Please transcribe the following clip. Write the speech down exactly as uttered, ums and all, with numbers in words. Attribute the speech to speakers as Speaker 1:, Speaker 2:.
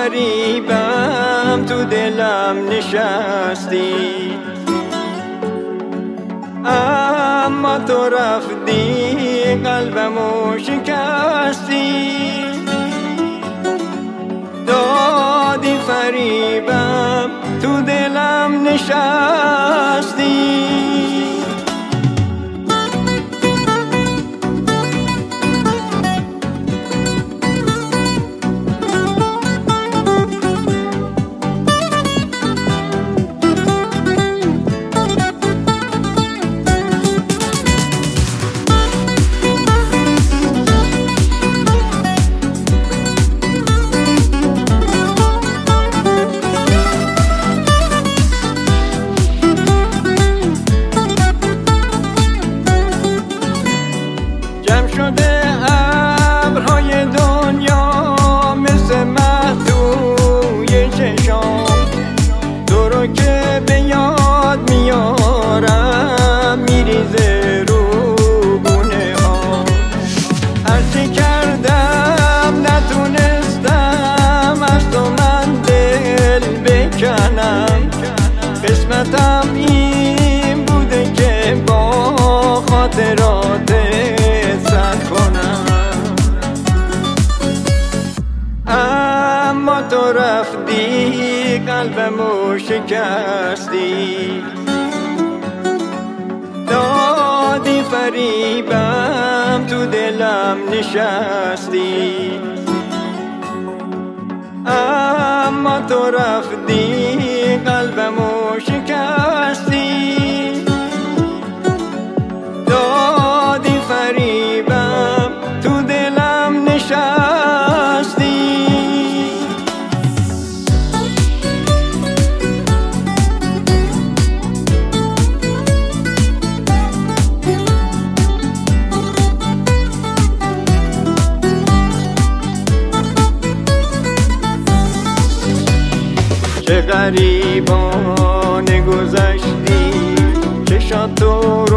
Speaker 1: فریبم تو دلم نشستی، اما تو رفتی قلبمو شکستی. دادی فریبم تو دلم نشستی. جمع شده ابرهای دنیا مثل مه توی چشام، تو رو که به یاد میارم میریزه رو گونه ها. هرچی کردم نتونستم از تو من دل بکنم، قسمتم این بوده که با خاطرات اما تو رفتی قلبمو شکستی. دادی فریبم تو دلم نشستی، اما تو رفتی قلبمو شکستی. دادی فریبم تو دلم نشستی. چه غریبانه گذشتی، چشات تو